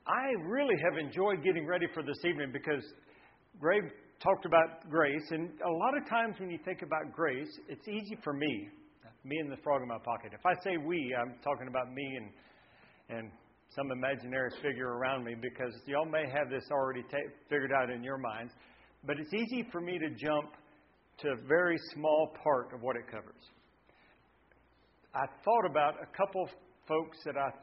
I really have enjoyed getting ready for this evening because Greg talked about grace. And a lot of times when you think about grace, it's easy for me and the frog in my pocket. If I say we, I'm talking about me and some imaginary figure around me, because y'all may have this already figured out in your minds. But it's easy for me to jump to a very small part of what it covers. I thought about a couple folks that I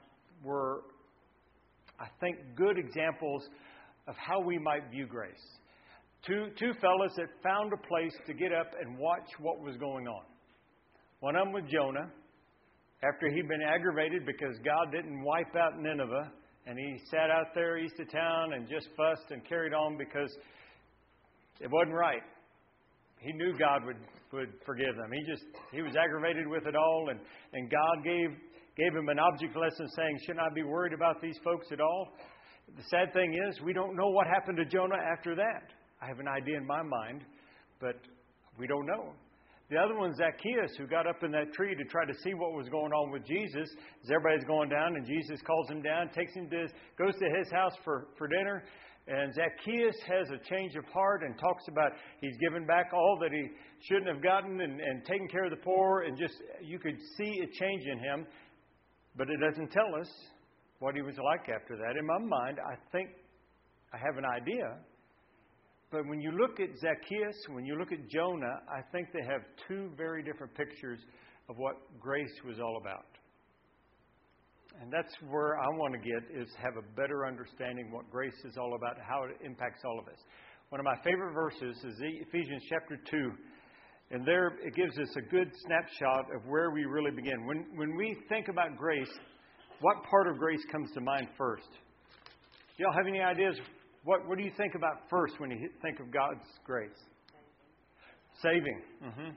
think, good examples of how we might view grace. Two fellas that found a place to get up and watch what was going on. One of them was Jonah, after he'd been aggravated because God didn't wipe out Nineveh, and he sat out there east of town and just fussed and carried on because it wasn't right. He knew God would forgive them. He was aggravated with it all, and God gave him an object lesson saying, shouldn't I be worried about these folks at all? The sad thing is, we don't know what happened to Jonah after that. I have an idea in my mind, but we don't know. The other one, Zacchaeus, who got up in that tree to try to see what was going on with Jesus. As everybody's going down, and Jesus calls him down, goes to his house for dinner. And Zacchaeus has a change of heart and talks about he's given back all that he shouldn't have gotten and taken care of the poor. And just, you could see a change in him. But it doesn't tell us what he was like after that. In my mind, I think I have an idea. But when you look at Zacchaeus, when you look at Jonah, I think they have two very different pictures of what grace was all about. And that's where I want to get, is have a better understanding what grace is all about, how it impacts all of us. One of my favorite verses is Ephesians chapter 2. And there it gives us a good snapshot of where we really begin. When we think about grace, what part of grace comes to mind first? Do y'all have any ideas? What do you think about first when you think of God's grace? Saving. Mm-hmm.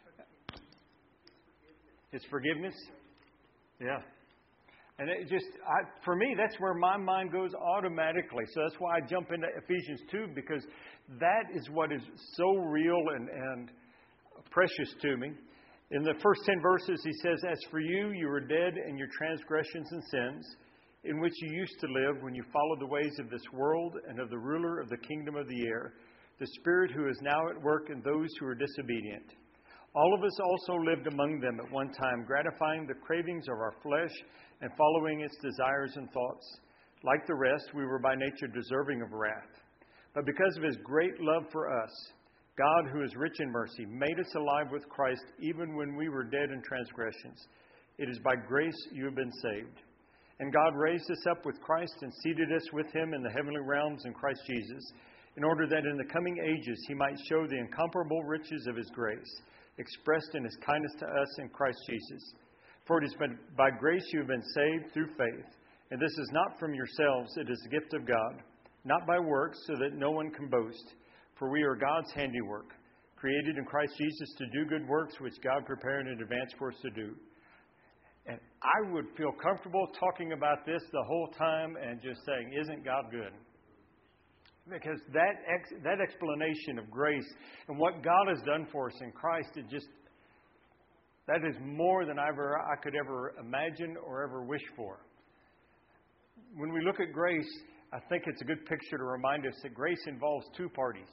It's forgiveness. Yeah. And it for me, that's where my mind goes automatically. So that's why I jump into Ephesians 2, because that is what is so real and precious to me. In the first 10 verses, he says, as for you, you were dead in your transgressions and sins, in which you used to live when you followed the ways of this world and of the ruler of the kingdom of the air, the spirit who is now at work in those who are disobedient. All of us also lived among them at one time, gratifying the cravings of our flesh and following its desires and thoughts. Like the rest, we were by nature deserving of wrath. But because of his great love for us, God, who is rich in mercy, made us alive with Christ even when we were dead in transgressions. It is by grace you have been saved. And God raised us up with Christ and seated us with him in the heavenly realms in Christ Jesus, in order that in the coming ages he might show the incomparable riches of his grace, expressed in his kindness to us in Christ Jesus. For it is by grace you have been saved through faith. And this is not from yourselves, it is the gift of God, not by works, so that no one can boast. For we are God's handiwork, created in Christ Jesus to do good works which God prepared in advance for us to do. And I would feel comfortable talking about this the whole time and just saying, isn't God good? Because that explanation of grace and what God has done for us in Christ, that is more than I could ever imagine or ever wish for. When we look at grace, I think it's a good picture to remind us that grace involves two parties.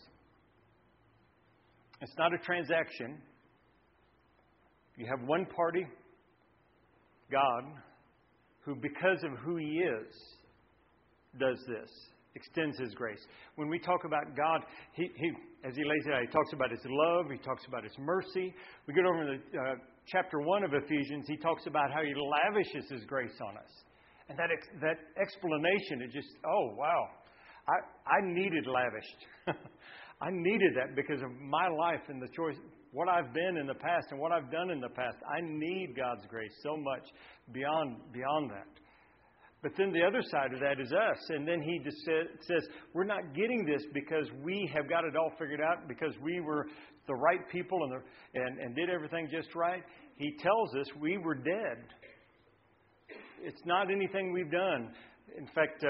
It's not a transaction. You have one party, God, who because of who he is, does this, extends his grace. When we talk about God, he as he lays it out, he talks about his love, he talks about his mercy. We get over to chapter 1 of Ephesians, he talks about how he lavishes his grace on us. And that explanation is just, oh, wow. I needed lavished. I needed that because of my life and the choice, what I've been in the past and what I've done in the past. I need God's grace so much beyond that. But then the other side of that is us. And then he just says, we're not getting this because we have got it all figured out, because we were the right people and did everything just right. He tells us we were dead. It's not anything we've done. In fact,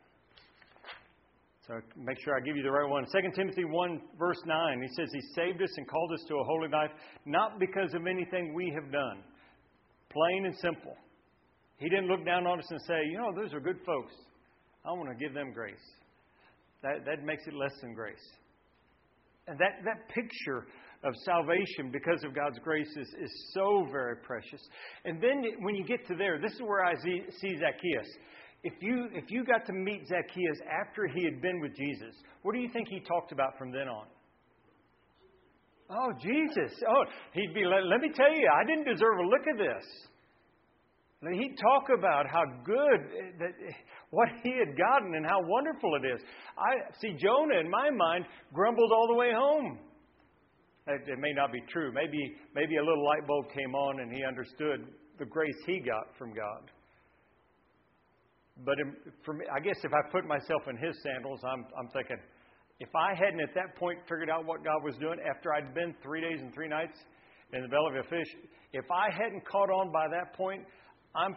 so make sure I give you the right one. 2 Timothy 1, verse 9, he says he saved us and called us to a holy life, not because of anything we have done. Plain and simple. He didn't look down on us and say, those are good folks. I want to give them grace. That makes it less than grace. And that picture of salvation because of God's grace is so very precious. And then when you get to there, this is where I see Zacchaeus. If you got to meet Zacchaeus after he had been with Jesus, what do you think he talked about from then on? Oh, Jesus. Oh, he'd be like, let me tell you, I didn't deserve a look at this. He'd talk about how good, what he had gotten and how wonderful it is. I see Jonah, in my mind, grumbled all the way home. It may not be true. Maybe a little light bulb came on and he understood the grace he got from God. But for me, I guess if I put myself in his sandals, I'm thinking, if I hadn't at that point figured out what God was doing after I'd been 3 days and 3 nights in the belly of a fish, if I hadn't caught on by that point, I'm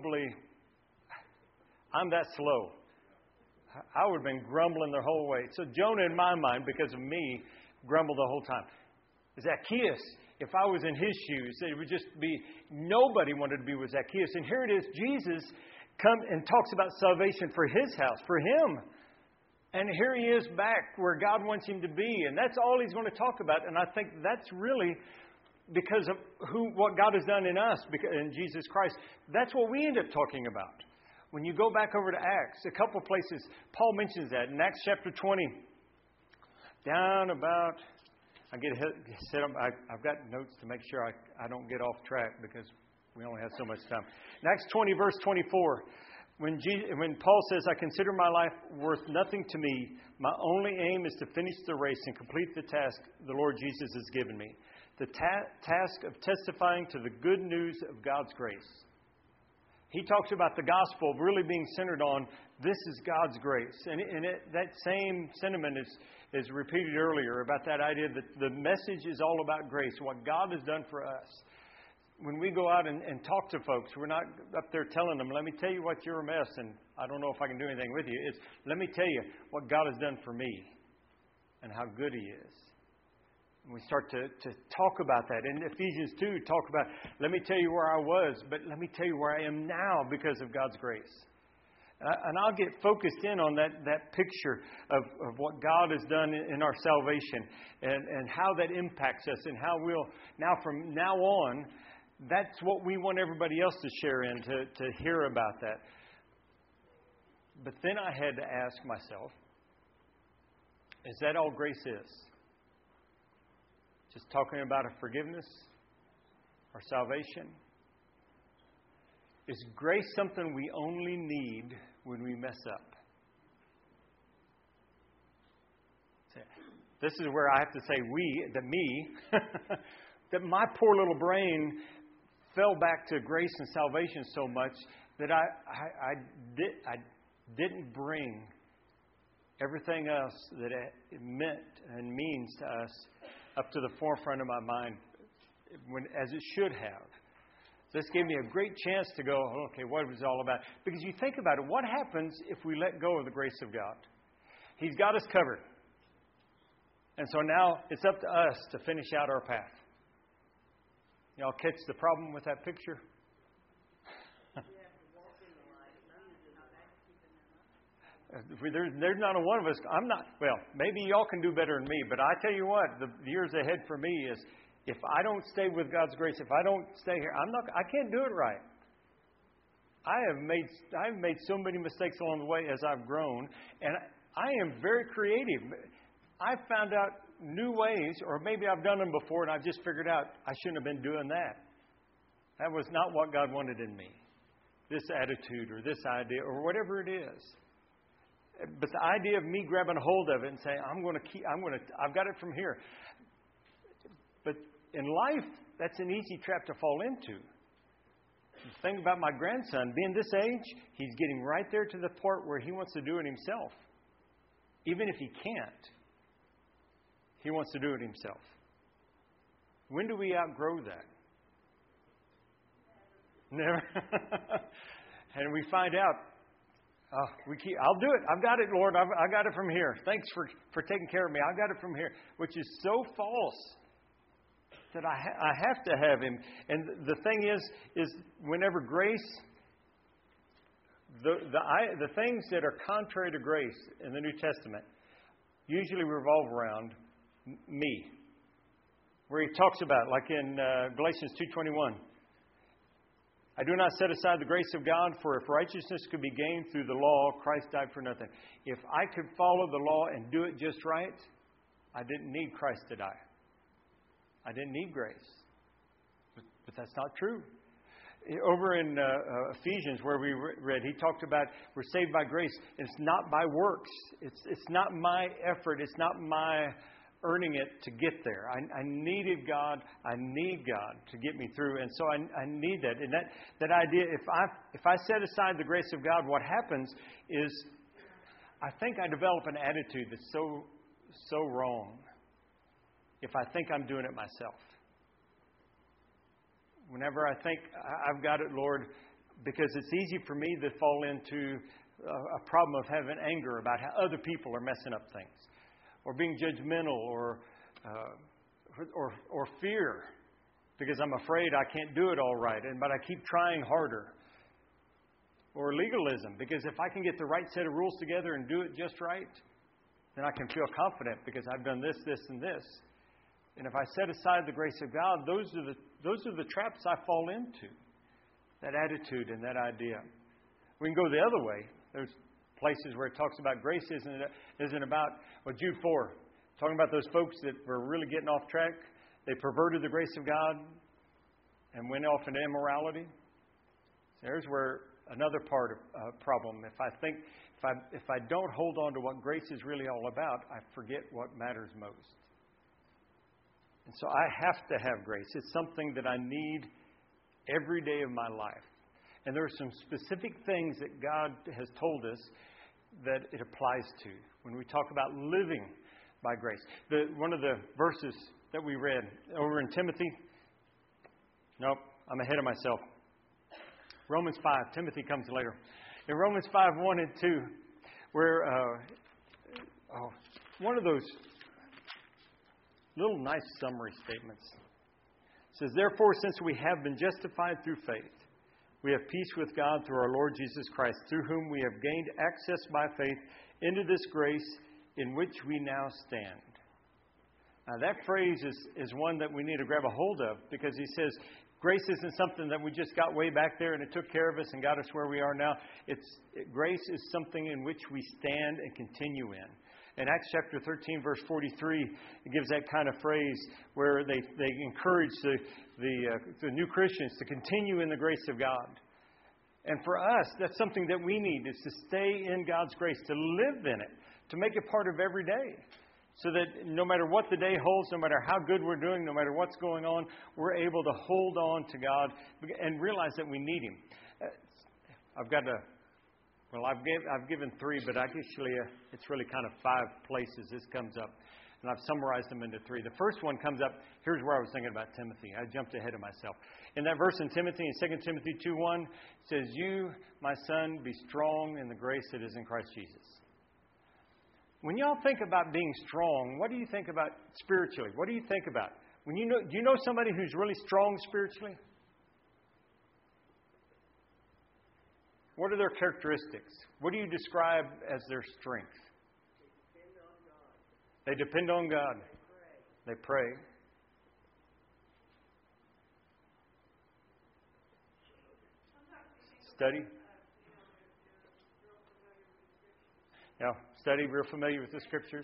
that slow. I would have been grumbling the whole way. So Jonah, in my mind, because of me, grumbled the whole time. Zacchaeus, if I was in his shoes, it would just be, nobody wanted to be with Zacchaeus. And here it is, Jesus comes and talks about salvation for his house, for him. And here he is back where God wants him to be. And that's all he's going to talk about. And I think that's really because of what God has done in us, in Jesus Christ. That's what we end up talking about. When you go back over to Acts, a couple places, Paul mentions that. In Acts chapter 20, down about, I've got notes to make sure I don't get off track because we only have so much time. In Acts 20, verse 24, when Paul says, I consider my life worth nothing to me, my only aim is to finish the race and complete the task the Lord Jesus has given me. The task of testifying to the good news of God's grace. He talks about the gospel really being centered on this is God's grace. And that same sentiment is repeated earlier about that idea that the message is all about grace, what God has done for us. When we go out and talk to folks, we're not up there telling them, let me tell you what you're a mess and I don't know if I can do anything with you. It's, let me tell you what God has done for me and how good He is. And we start to talk about that. In Ephesians 2, talk about, let me tell you where I was, but let me tell you where I am now because of God's grace. And I'll get focused in on that picture of what God has done in our salvation and how that impacts us and how we'll, now from now on, that's what we want everybody else to share in, to hear about that. But then I had to ask myself, is that all grace is? Just talking about a forgiveness or salvation? Is grace something we only need when we mess up? This is where I have to say that my poor little brain fell back to grace and salvation so much that I didn't bring everything else that it meant and means to us up to the forefront of my mind as it should have. This gave me a great chance to go, okay, what was it all about? Because you think about it, what happens if we let go of the grace of God? He's got us covered. And so now it's up to us to finish out our path. Y'all catch the problem with that picture? There's not a one of us. I'm not. Well, maybe y'all can do better than me, but I tell you what, the years ahead for me is if I don't stay with God's grace, if I don't stay here, I can't do it right. I've made so many mistakes along the way as I've grown, and I am very creative. I've found out new ways, or maybe I've done them before and I've just figured out I shouldn't have been doing that. That was not what God wanted in me. This attitude or this idea or whatever it is. But the idea of me grabbing a hold of it and saying, I've got it from here. But in life, that's an easy trap to fall into. The thing about my grandson, being this age, he's getting right there to the part where he wants to do it himself. Even if he can't, he wants to do it himself. When do we outgrow that? Never. And we find out, I'll do it. I've got it, Lord. I got it from here. Thanks for taking care of me. I got it from here. Which is so false that I have to have Him. And the thing is whenever grace the things that are contrary to grace in the New Testament usually revolve around me. Where he talks about, like in Galatians 2:21, I do not set aside the grace of God, for if righteousness could be gained through the law, Christ died for nothing. If I could follow the law and do it just right, I didn't need Christ to die. I didn't need grace. But that's not true. Over in Ephesians, where we read, he talked about we're saved by grace. It's not by works. It's not my effort. It's not my earning it to get there. I needed God. I need God to get me through, and so I need that. And that idea, if I set aside the grace of God, what happens is I think I develop an attitude that's so wrong. If I think I'm doing it myself. Whenever I think I've got it, Lord, because it's easy for me to fall into a problem of having anger about how other people are messing up things, or being judgmental, or fear, because I'm afraid I can't do it all right, but I keep trying harder, or legalism, because if I can get the right set of rules together and do it just right, then I can feel confident because I've done this, this, and this. And if I set aside the grace of God, those are the traps I fall into. That attitude and that idea. We can go the other way. There's places where it talks about grace isn't about, Jude 4, talking about those folks that were really getting off track. They perverted the grace of God and went off into immorality. There's where another part of problem. If I don't hold on to what grace is really all about, I forget what matters most. And so I have to have grace. It's something that I need every day of my life. And there are some specific things that God has told us that it applies to when we talk about living by grace. One of the verses that we read over in Timothy. Nope, I'm ahead of myself. Romans 5. Timothy comes later. In Romans 5, 1 and 2, where one of those little nice summary statements. It says, therefore, since we have been justified through faith, we have peace with God through our Lord Jesus Christ, through whom we have gained access by faith into this grace in which we now stand. Now, that phrase is one that we need to grab a hold of, because he says grace isn't something that we just got way back there and it took care of us and got us where we are now. Grace is something in which we stand and continue in. In Acts chapter 13, verse 43, it gives that kind of phrase where they encourage the new Christians to continue in the grace of God. And for us, that's something that we need, is to stay in God's grace, to live in it, to make it part of every day. So that no matter what the day holds, no matter how good we're doing, no matter what's going on, we're able to hold on to God and realize that we need Him. I've given 3, but actually it's really kind of 5 places this comes up. And I've summarized them into 3. The first one comes up, here's where I was thinking about Timothy. I jumped ahead of myself. In that verse in Timothy, in 2 Timothy 2:1, it says, you, my son, be strong in the grace that is in Christ Jesus. When y'all think about being strong, what do you think about spiritually? What do you think about? Do you know somebody who's really strong spiritually? What are their characteristics? What do you describe as their strength? They depend on God. They pray. Study. Yeah, study, real familiar with the Scriptures.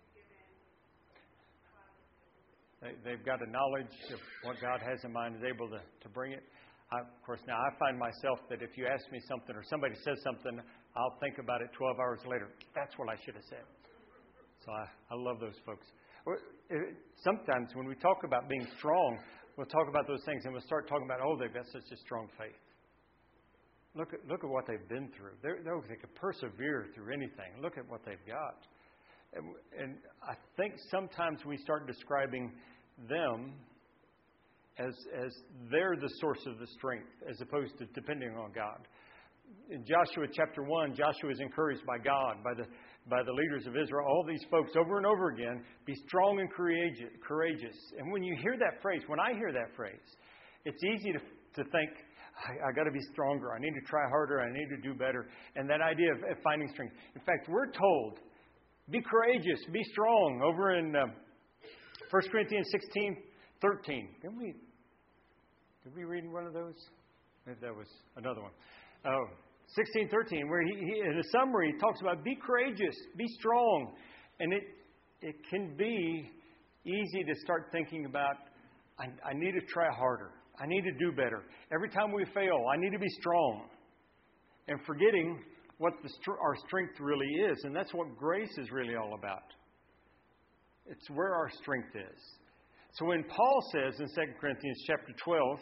They've got a knowledge of what God has in mind, is able to bring it. Of course, now I find myself that if you ask me something or somebody says something, I'll think about it 12 hours later. That's what I should have said. So I love those folks. Sometimes when we talk about being strong, we'll talk about those things and we'll start talking about, they've got such a strong faith. Look at what they've been through. They can persevere through anything. Look at what they've got. And I think sometimes we start describing them as they're the source of the strength, as opposed to depending on God. In Joshua chapter 1, Joshua is encouraged by God, by the leaders of Israel, all these folks over and over again, be strong and courageous. And when you hear that phrase, when I hear that phrase, it's easy to think, I got to be stronger. I need to try harder. I need to do better. And that idea of finding strength. In fact, we're told, be courageous, be strong. Over in 1 Corinthians 16:13. Did we read one of those? Maybe that was another one. 16:13, where he in a summary, he talks about be courageous, be strong. And it can be easy to start thinking about, I need to try harder. I need to do better. Every time we fail, I need to be strong. And forgetting what our strength really is. And that's what grace is really all about. It's where our strength is. So when Paul says in 2 Corinthians chapter 12,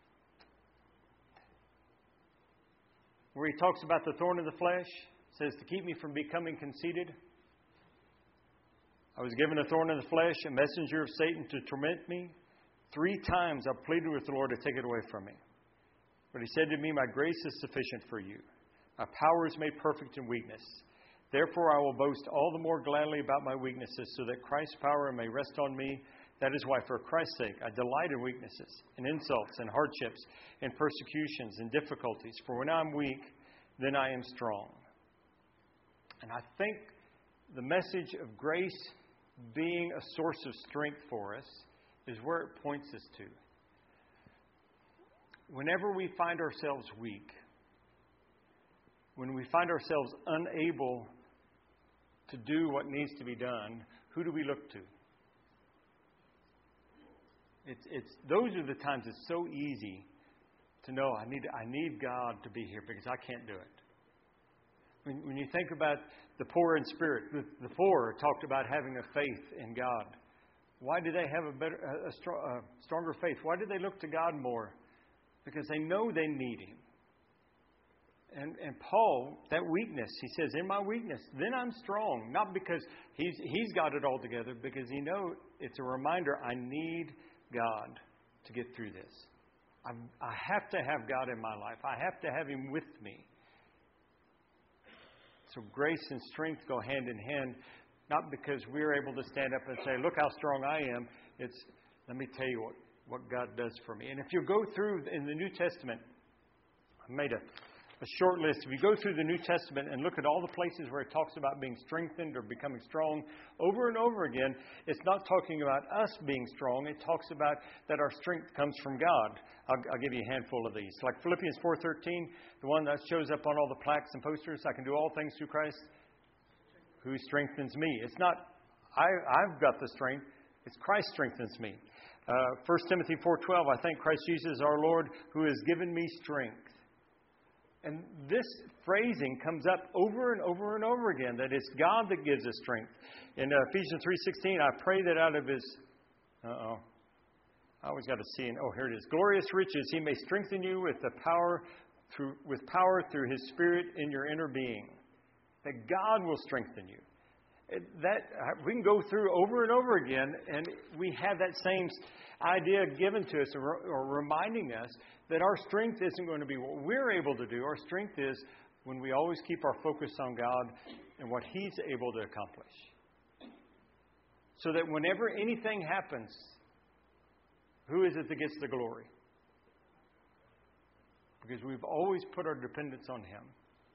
where he talks about the thorn of the flesh, says to keep me from becoming conceited. I was given a thorn in the flesh, a messenger of Satan to torment me. 3 times I pleaded with the Lord to take it away from me. But he said to me, my grace is sufficient for you. My power is made perfect in weakness. Therefore I will boast all the more gladly about my weaknesses, so that Christ's power may rest on me. That is why, for Christ's sake, I delight in weaknesses, in insults, and hardships, in persecutions, and difficulties. For when I'm weak, then I am strong. And I think the message of grace being a source of strength for us is where it points us to. Whenever we find ourselves weak, when we find ourselves unable to do what needs to be done, who do we look to? Those are the times it's so easy to know I need God to be here because I can't do it. When you think about the poor in spirit, the poor talked about having a faith in God. Why do they have a stronger faith? Why do they look to God more? Because they know they need Him. And Paul, that weakness, he says, in my weakness, then I'm strong. Not because he's got it all together, because he knows it's a reminder I need God to get through this. I have to have God in my life. I have to have Him with me. So grace and strength go hand in hand, not because we're able to stand up and say, look how strong I am. It's, let me tell you what God does for me. And if you go through in the New Testament, I made a short list. If you go through the New Testament and look at all the places where it talks about being strengthened or becoming strong, over and over again, it's not talking about us being strong. It talks about that our strength comes from God. I'll give you a handful of these. Like Philippians 4:13, the one that shows up on all the plaques and posters, I can do all things through Christ who strengthens me. It's not, I've got the strength. It's Christ strengthens me. 1 Timothy 4:12, I thank Christ Jesus our Lord who has given me strength. And this phrasing comes up over and over and over again, that it's God that gives us strength. In Ephesians 3:16, I pray that out of His, I always got to see, here it is, glorious riches, He may strengthen you with power through His Spirit in your inner being. That God will strengthen you. We can go through over and over again, and we have that same idea given to us, or reminding us that our strength isn't going to be what we're able to do. Our strength is when we always keep our focus on God and what He's able to accomplish. So that whenever anything happens, who is it that gets the glory? Because we've always put our dependence on Him.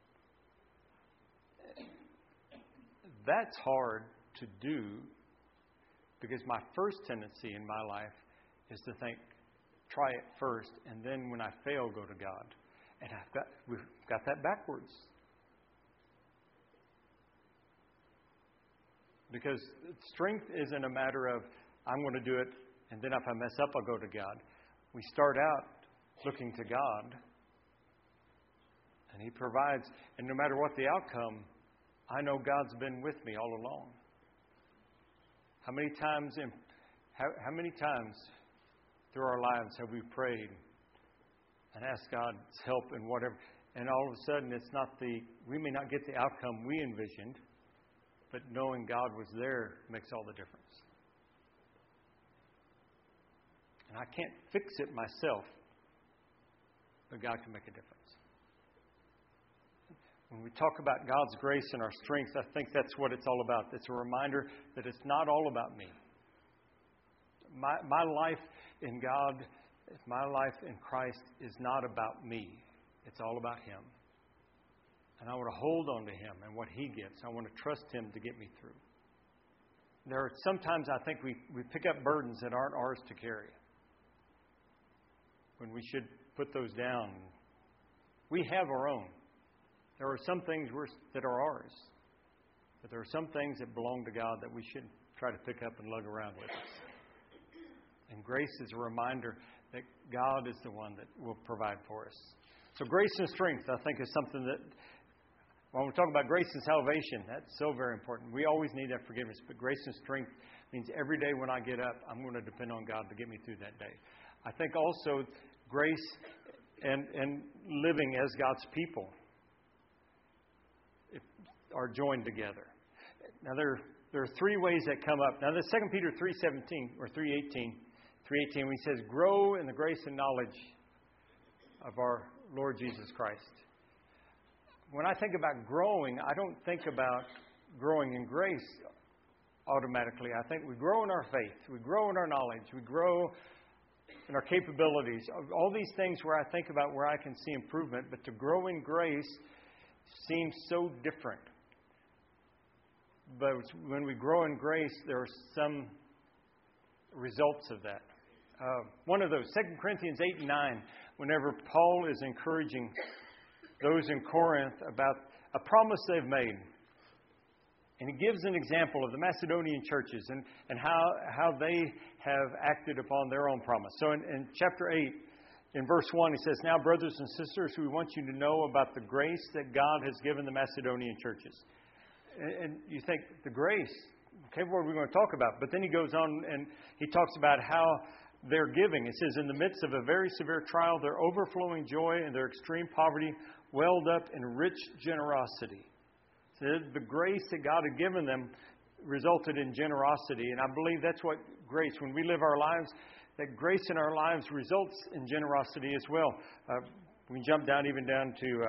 That's hard to do, because my first tendency in my life is to think, try it first, and then when I fail, go to God. And we've got that backwards. Because strength isn't a matter of, I'm going to do it, and then if I mess up, I'll go to God. We start out looking to God, and He provides, and no matter what the outcome, I know God's been with me all along. How many times through our lives have we prayed and asked God's help in whatever, and all of a sudden we may not get the outcome we envisioned, but knowing God was there makes all the difference. And I can't fix it myself, but God can make a difference. When we talk about God's grace and our strength, I think that's what it's all about. It's a reminder that it's not all about me. My life in God My life in Christ is not about me. It's all about Him. And I want to hold on to Him and what He gives. I want to trust Him to get me through. There are sometimes I think we pick up burdens that aren't ours to carry, when we should put those down. We have our own. There are some things that are ours, but there are some things that belong to God that we shouldn't try to pick up and lug around with us. And grace is a reminder that God is the one that will provide for us. So grace and strength, I think, is something that, when we talk about grace and salvation, that's so very important. We always need that forgiveness, but grace and strength means every day when I get up, I'm going to depend on God to get me through that day. I think also grace and living as God's people are joined together. Now, there are three ways that come up. Now, the 2 Peter 3:17 or 3:18, when he says, grow in the grace and knowledge of our Lord Jesus Christ. When I think about growing, I don't think about growing in grace automatically. I think we grow in our faith, we grow in our knowledge, we grow in our capabilities. All these things where I think about where I can see improvement, but to grow in grace seems so different. But when we grow in grace, there are some results of that. One of those, 2 Corinthians 8 and 9, whenever Paul is encouraging those in Corinth about a promise they've made. And he gives an example of the Macedonian churches and how they have acted upon their own promise. So in chapter 8, in verse 1, he says, now, brothers and sisters, we want you to know about the grace that God has given the Macedonian churches. And you think, the grace, okay, what are we going to talk about? But then he goes on and he talks about how they're giving. It says, in the midst of a very severe trial, their overflowing joy and their extreme poverty welled up in rich generosity. So the grace that God had given them resulted in generosity. And I believe that's what grace, when we live our lives, that grace in our lives results in generosity as well. We can jump down to,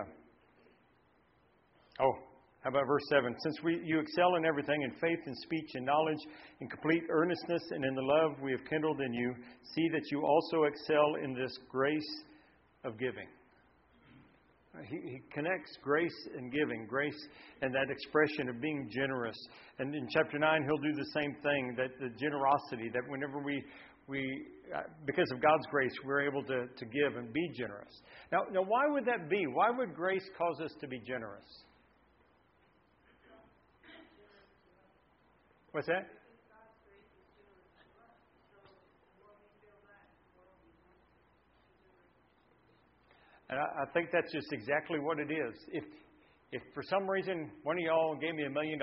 how about verse 7? Since you excel in everything, in faith and speech and knowledge, in complete earnestness and in the love we have kindled in you, see that you also excel in this grace of giving. He connects grace and giving, grace and that expression of being generous. And in chapter 9, he'll do the same thing, that the generosity, that whenever we because of God's grace, we're able to give and be generous. Now, why would that be? Why would grace cause us to be generous? What's that? And I think that's just exactly what it is. If for some reason one of y'all gave me $1 million,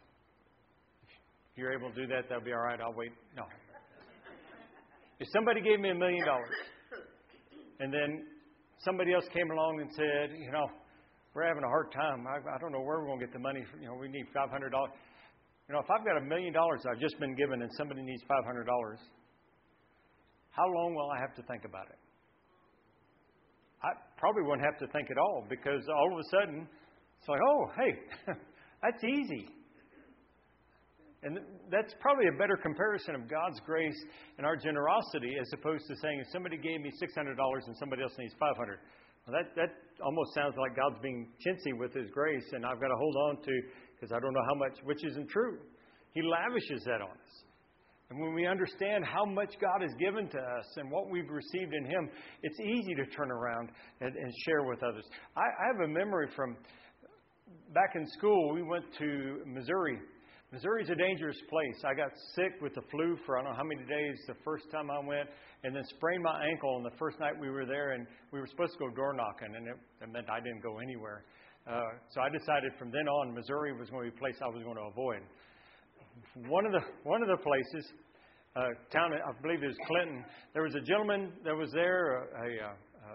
if you're able to do that, that'll be all right. I'll wait. No. If somebody gave me $1 million, and then somebody else came along and said, we're having a hard time. I don't know where we're going to get the money. We need $500. If I've got $1 million I've just been given and somebody needs $500, how long will I have to think about it? I probably wouldn't have to think at all, because all of a sudden it's like, oh, hey, that's easy. And that's probably a better comparison of God's grace and our generosity, as opposed to saying, if somebody gave me $600 and somebody else needs $500. Well, that almost sounds like God's being chintzy with His grace, and I've got to hold on to, because I don't know how much, which isn't true. He lavishes that on us. And when we understand how much God has given to us and what we've received in Him, it's easy to turn around and share with others. I have a memory from back in school. We went to Missouri. Missouri's a dangerous place. I got sick with the flu for I don't know how many days the first time I went, and then sprained my ankle on the first night we were there, and we were supposed to go door knocking, and it meant I didn't go anywhere. So I decided from then on, Missouri was going to be a place I was going to avoid. One of the places, town, I believe it was Clinton, there was a gentleman that was there, a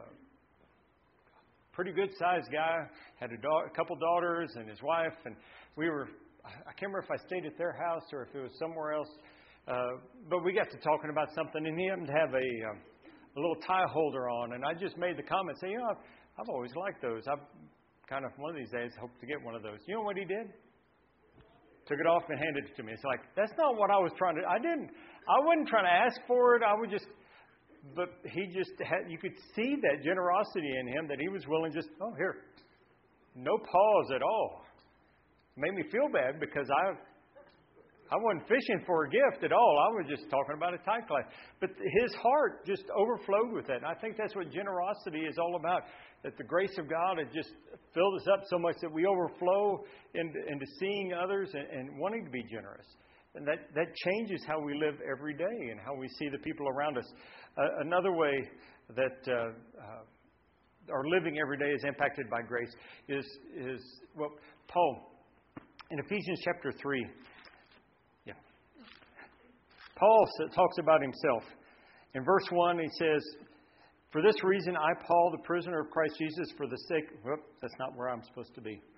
pretty good-sized guy, had a couple daughters and his wife, and I can't remember if I stayed at their house or if it was somewhere else, but we got to talking about something, and he happened to have a little tie holder on, and I just made the comment, say, I've always liked those. I've kind of, one of these days, hope to get one of those. You know what he did? Took it off and handed it to me. It's like, that's not what I was trying to, I wasn't trying to ask for it. But he just had, you could see that generosity in him, that he was willing just, oh, here. No pause at all. It made me feel bad because I wasn't fishing for a gift at all. I was just talking about a tithe class. But his heart just overflowed with that. And I think that's what generosity is all about. That the grace of God has just filled us up so much that we overflow into seeing others and wanting to be generous. And that changes how we live every day and how we see the people around us. Another way that our living every day is impacted by grace is well, Paul, in Ephesians chapter 3, Paul talks about himself. In verse 1, he says, "For this reason, I, Paul, the prisoner of Christ Jesus, for the sake..." Whoop, that's not where I'm supposed to be.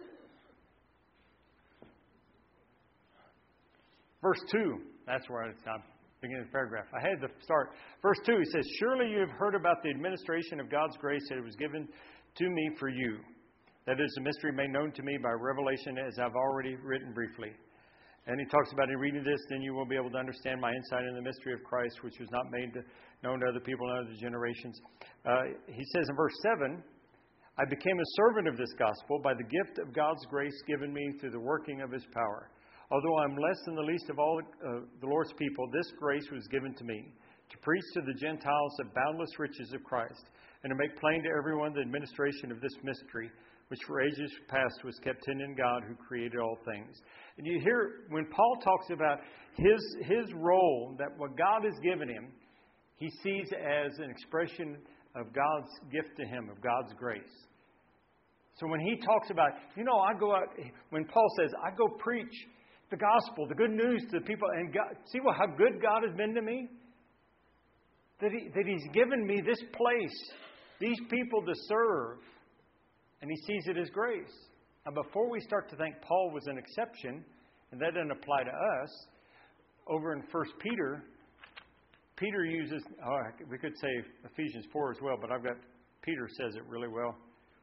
Verse 2, that's where I'm beginning the paragraph. I had to start. Verse 2, he says, "Surely you have heard about the administration of God's grace that it was given to me for you. That is a mystery made known to me by revelation, as I've already written briefly." And he talks about, in reading this, then you will be able to understand my insight in the mystery of Christ, which was not made known to other people in other generations. He says in verse 7, "I became a servant of this gospel by the gift of God's grace given me through the working of His power. Although I'm less than the least of all the Lord's people, this grace was given to me, to preach to the Gentiles the boundless riches of Christ, and to make plain to everyone the administration of this mystery, which for ages past was kept hidden in God who created all things." And you hear, when Paul talks about his role, that what God has given him, he sees as an expression of God's gift to him, of God's grace. So when he talks about, I go out, when Paul says, I go preach the gospel, the good news to the people, and God, see how good God has been to me? That He's given me this place, these people to serve, and he sees it as grace. Now, before we start to think Paul was an exception, and that doesn't apply to us, over in 1 Peter, Peter uses, we could say Ephesians 4 as well, but Peter says it really well.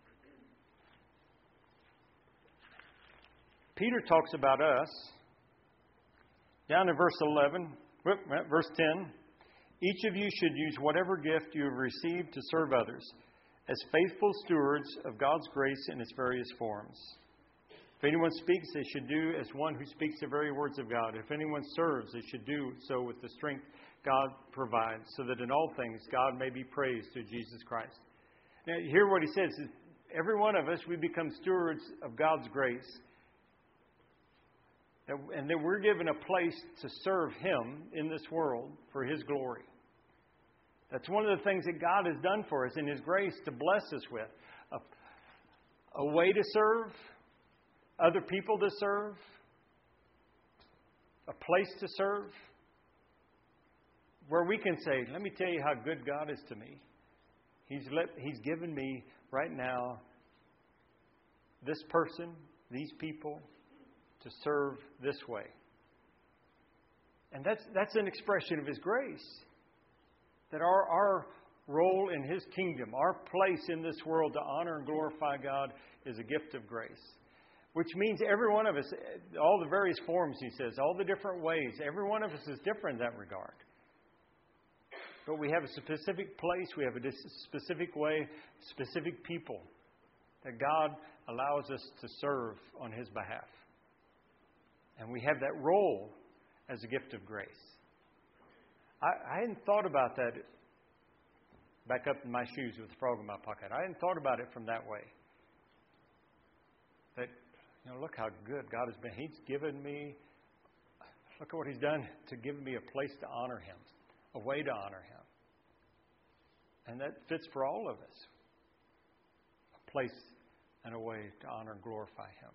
Peter talks about us, down in verse 10, "Each of you should use whatever gift you have received to serve others, as faithful stewards of God's grace in its various forms. If anyone speaks, they should do as one who speaks the very words of God. If anyone serves, they should do so with the strength God provides, so that in all things God may be praised through Jesus Christ." Now, you hear what he says. Every one of us, we become stewards of God's grace. And that we're given a place to serve Him in this world for His glory. That's one of the things that God has done for us in His grace to bless us with. A way to serve, other people to serve, a place to serve, where we can say, let me tell you how good God is to me. He's given me right now this person, these people, to serve this way. And that's an expression of His grace. That our role in His kingdom, our place in this world to honor and glorify God is a gift of grace. Which means every one of us, all the various forms, he says, all the different ways, every one of us is different in that regard. But we have a specific place, we have a specific way, specific people that God allows us to serve on His behalf. And we have that role as a gift of grace. I hadn't thought about that. Back up in my shoes with the frog in my pocket. I hadn't thought about it from that way. That, look how good God has been. He's given me, look at what He's done to give me a place to honor Him, a way to honor Him. And that fits for all of us. A place and a way to honor and glorify Him.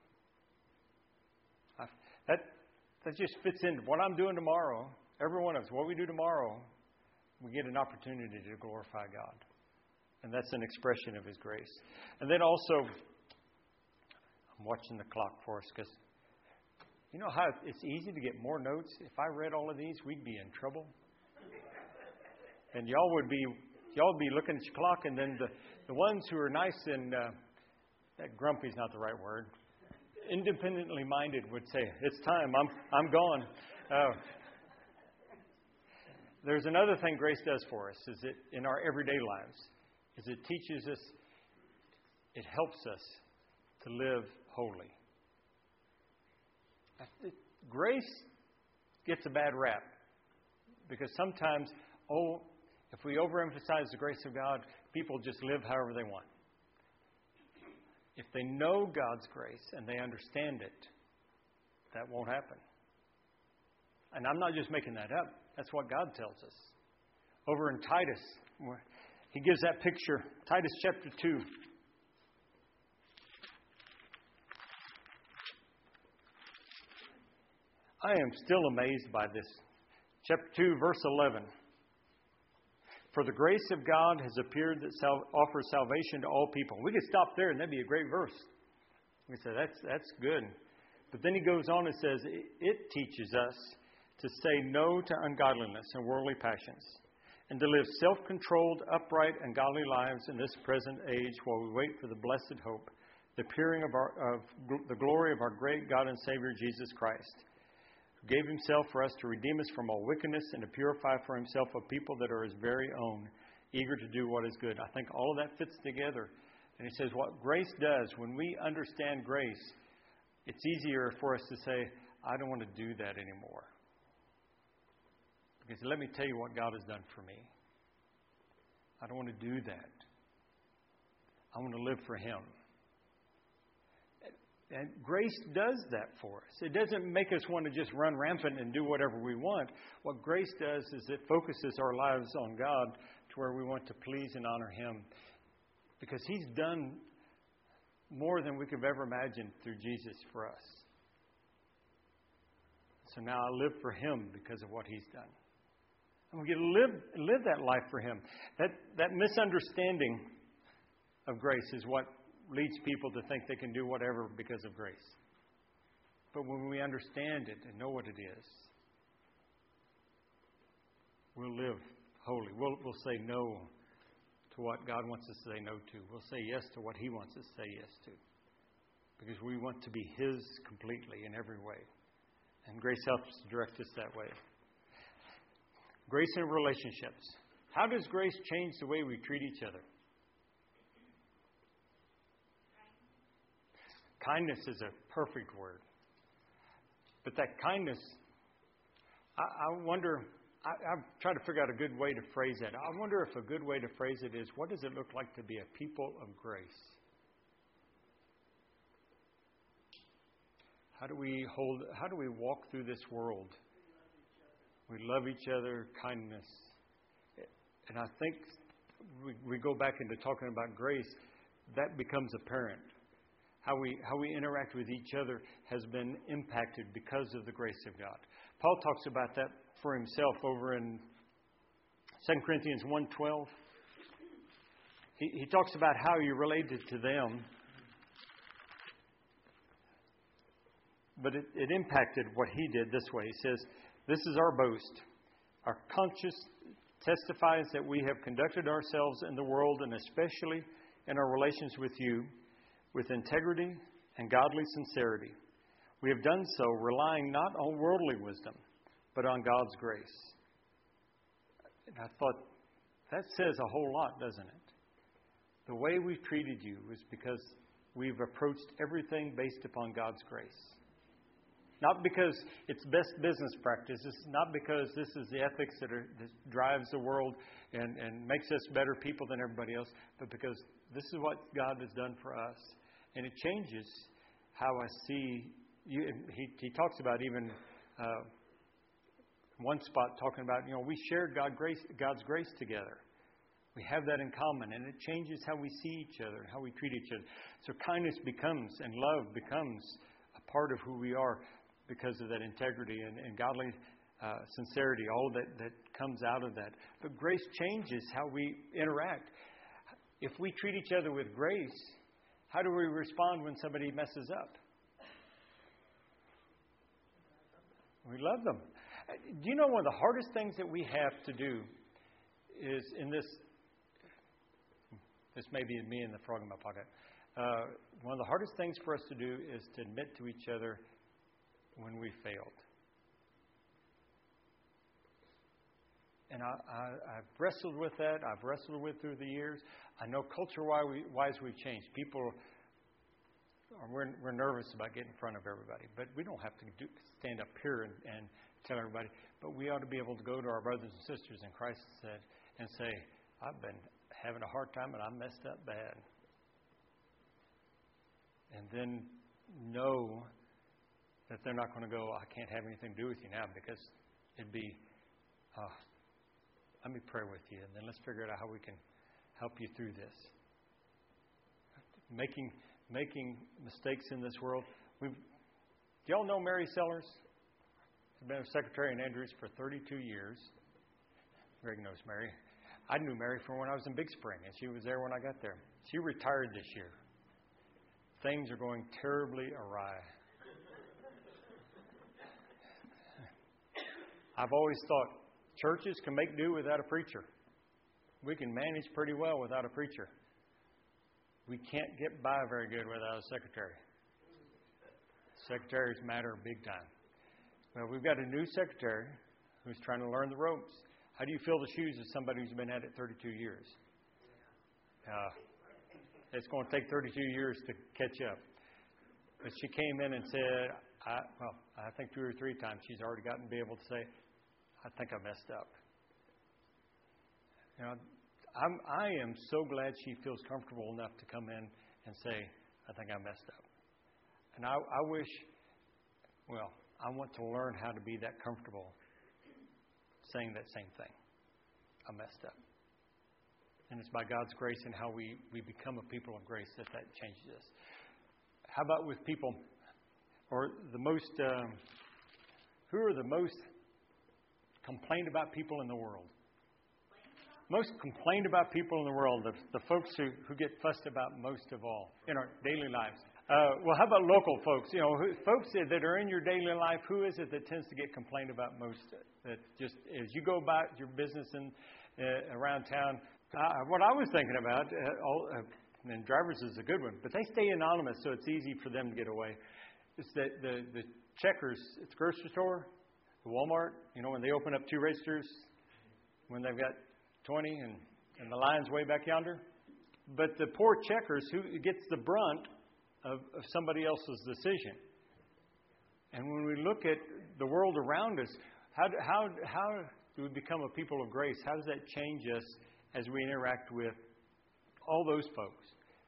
That just fits in what I'm doing tomorrow. Every one of us, what we do tomorrow, we get an opportunity to glorify God. And that's an expression of His grace. And then also, I'm watching the clock for us because you know how it's easy to get more notes? If I read all of these, we'd be in trouble. And y'all would be looking at your clock, and then the ones who are nice and that grumpy's not the right word. Independently minded would say, "It's time. I'm gone." there's another thing grace does for us, is it in our everyday lives, is it teaches us, it helps us to live holy. Grace gets a bad rap because sometimes, if we overemphasize the grace of God, people just live however they want. If they know God's grace and they understand it, that won't happen. And I'm not just making that up. That's what God tells us. Over in Titus, he gives that picture. Titus chapter 2. I am still amazed by this. Chapter 2, verse 11. For the grace of God has appeared that offers salvation to all people. We could stop there and that'd be a great verse. We say, that's good. But then he goes on and says, it teaches us to say no to ungodliness and worldly passions, and to live self-controlled, upright, and godly lives in this present age while we wait for the blessed hope, the appearing of the glory of our great God and Savior Jesus Christ, who gave himself for us to redeem us from all wickedness and to purify for himself a people that are his very own, eager to do what is good. I think all of that fits together. And he says what grace does, when we understand grace, it's easier for us to say, I don't want to do that anymore. Because let me tell you what God has done for me. I don't want to do that. I want to live for him. And grace does that for us. It doesn't make us want to just run rampant and do whatever we want. What grace does is it focuses our lives on God to where we want to please and honor him. Because he's done more than we could have ever imagined through Jesus for us. So now I live for him because of what he's done. And we get to live that life for him. That misunderstanding of grace is what leads people to think they can do whatever because of grace. But when we understand it and know what it is, we'll live holy. We'll say no to what God wants us to say no to. We'll say yes to what he wants us to say yes to. Because we want to be his completely in every way. And grace helps to direct us that way. Grace in relationships. How does grace change the way we treat each other? Kindness is a perfect word. But that kindness, I wonder, I'm trying to figure out a good way to phrase that. I wonder if a good way to phrase it is, what does it look like to be a people of grace? How do we walk through this world? We love each other, kindness. And I think we go back into talking about grace, that becomes apparent. How we interact with each other has been impacted because of the grace of God. Paul talks about that for himself over in 2 Corinthians 1:12. He talks about how he related to them, but it impacted what he did this way. He says, this is our boast. Our conscience testifies that we have conducted ourselves in the world, and especially in our relations with you, with integrity and godly sincerity. We have done so relying not on worldly wisdom, but on God's grace. And I thought, that says a whole lot, doesn't it? The way we've treated you is because we've approached everything based upon God's grace. Not because it's best business practices, not because this is the ethics that drives the world and makes us better people than everybody else, but because this is what God has done for us. And it changes how I see you. He talks about even one spot talking about, we shared God's grace together. We have that in common, and it changes how we see each other and how we treat each other. So kindness becomes, and love becomes, a part of who we are because of that integrity and godly sincerity, all that comes out of that. But grace changes how we interact. If we treat each other with grace, how do we respond when somebody messes up? We love them. Do you know one of the hardest things that we have to do is in this may be me and the frog in my pocket. One of the hardest things for us to do is to admit to each other when we failed. And I've wrestled with that. I've wrestled with it through the years. I know culture-wise we've changed. People, we're nervous about getting in front of everybody. But we don't have to stand up here and tell everybody. But we ought to be able to go to our brothers and sisters in Christ and say, I've been having a hard time and I messed up bad. And then know that they're not going to go, I can't have anything to do with you now, because it'd be, let me pray with you, and then let's figure out how we can help you through this. Making mistakes in this world. Do y'all know Mary Sellers? She's been a secretary in Andrews for 32 years. Greg knows Mary. I knew Mary from when I was in Big Spring, and she was there when I got there. She retired this year. Things are going terribly awry. I've always thought churches can make do without a preacher. We can manage pretty well without a preacher. We can't get by very good without a secretary. Secretaries matter big time. Well, we've got a new secretary who's trying to learn the ropes. How do you fill the shoes of somebody who's been at it 32 years? It's going to take 32 years to catch up. But she came in and said, I think 2 or 3 times she's already gotten to be able to say, I think I messed up. You know, I am so glad she feels comfortable enough to come in and say, I think I messed up. And I want to learn how to be that comfortable saying that same thing. I messed up. And it's by God's grace and how we become a people of grace that changes us. How about with people, or the most, who are the most complained about people in the world? Most complained about people in the world, the folks who get fussed about most of all in our daily lives. Well, how about local folks? You know, folks that are in your daily life, who is it that tends to get complained about most? That just as you go about your business around town. What I was thinking about, and drivers is a good one, but they stay anonymous, so it's easy for them to get away. It's that the checkers at the grocery store, the Walmart, you know, when they open up 2 registers, when they've got 20 and the line's way back yonder. But the poor checkers, who gets the brunt of somebody else's decision. And when we look at the world around us, how do we become a people of grace? How does that change us as we interact with all those folks?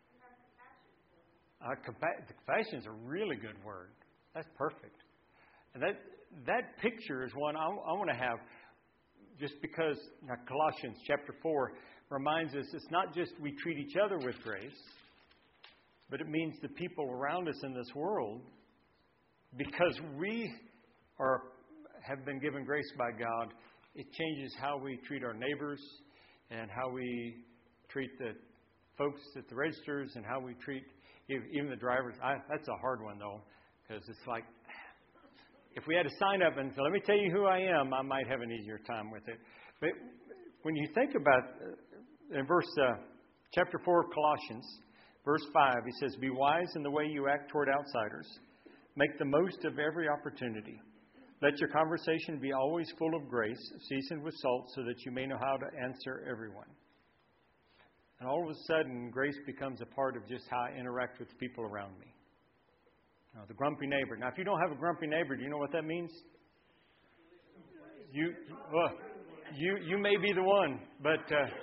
Compassion is a really good word. That's perfect. And that picture is one I want to have, just because Colossians chapter 4 reminds us it's not just we treat each other with grace, but it means the people around us in this world, because we have been given grace by God, it changes how we treat our neighbors and how we treat the folks at the registers and how we treat even the drivers. That's a hard one, though, because it's like, if we had to sign up and say, let me tell you who I am, I might have an easier time with it. But when you think about in chapter 4 of Colossians, verse 5, he says, be wise in the way you act toward outsiders. Make the most of every opportunity. Let your conversation be always full of grace, seasoned with salt, so that you may know how to answer everyone. And all of a sudden, grace becomes a part of just how I interact with the people around me. The grumpy neighbor. Now, if you don't have a grumpy neighbor, do you know what that means? You may be the one, but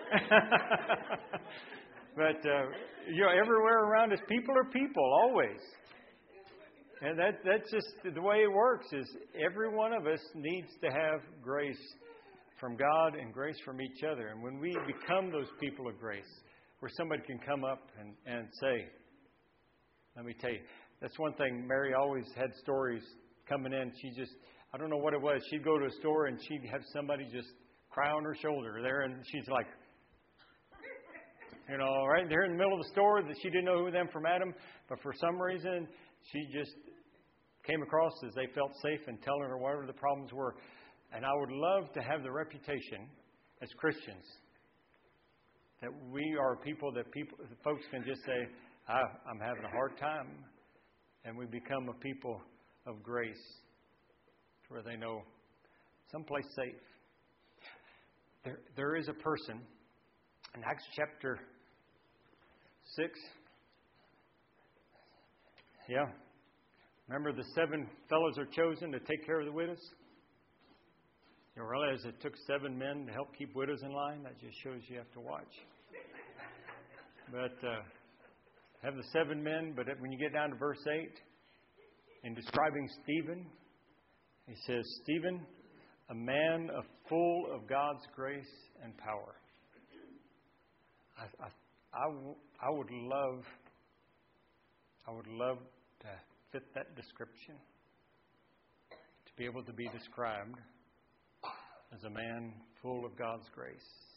everywhere around us, people are people always, and that's just the way it works. Is every one of us needs to have grace from God and grace from each other, and when we become those people of grace, where somebody can come up and say, "Let me tell you." That's one thing. Mary always had stories coming in. I don't know what it was. She'd go to a store and she'd have somebody just cry on her shoulder there. And she's like, right there in the middle of the store, that she didn't know who them from Adam. But for some reason, she just came across as they felt safe in telling her whatever the problems were. And I would love to have the reputation as Christians that we are people that folks can just say, I'm having a hard time. And we become a people of grace, where they know someplace safe. there is a person in Acts chapter 6. Yeah. Remember the 7 fellows are chosen to take care of the widows? You realize it took 7 men to help keep widows in line? That just shows you have to watch. But have the 7 men, but when you get down to verse 8, in describing Stephen, he says, Stephen, a man full of God's grace and power. I would love to fit that description, to be able to be described as a man full of God's grace